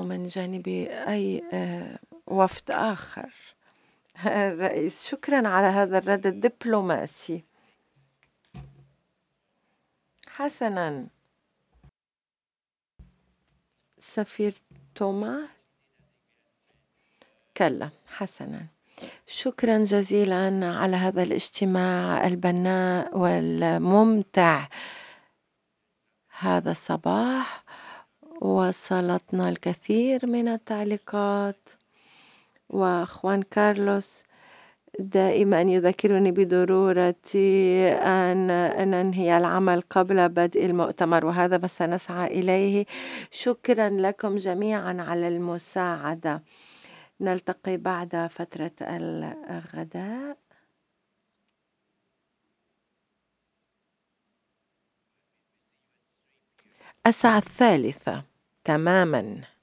من جانب أي وفد آخر. الرئيس: شكرا على هذا الرد الدبلوماسي. حسنا. سفير توما كلا. حسنا، شكرا جزيلا على هذا الاجتماع البناء والممتع هذا الصباح. وصلتنا الكثير من التعليقات، وأخوان كارلوس دائما يذكرني بضرورة أن ننهي العمل قبل بدء المؤتمر، وهذا ما سنسعى إليه. شكرا لكم جميعا على المساعدة. نلتقي بعد فترة الغداء. الساعة 3 تماما.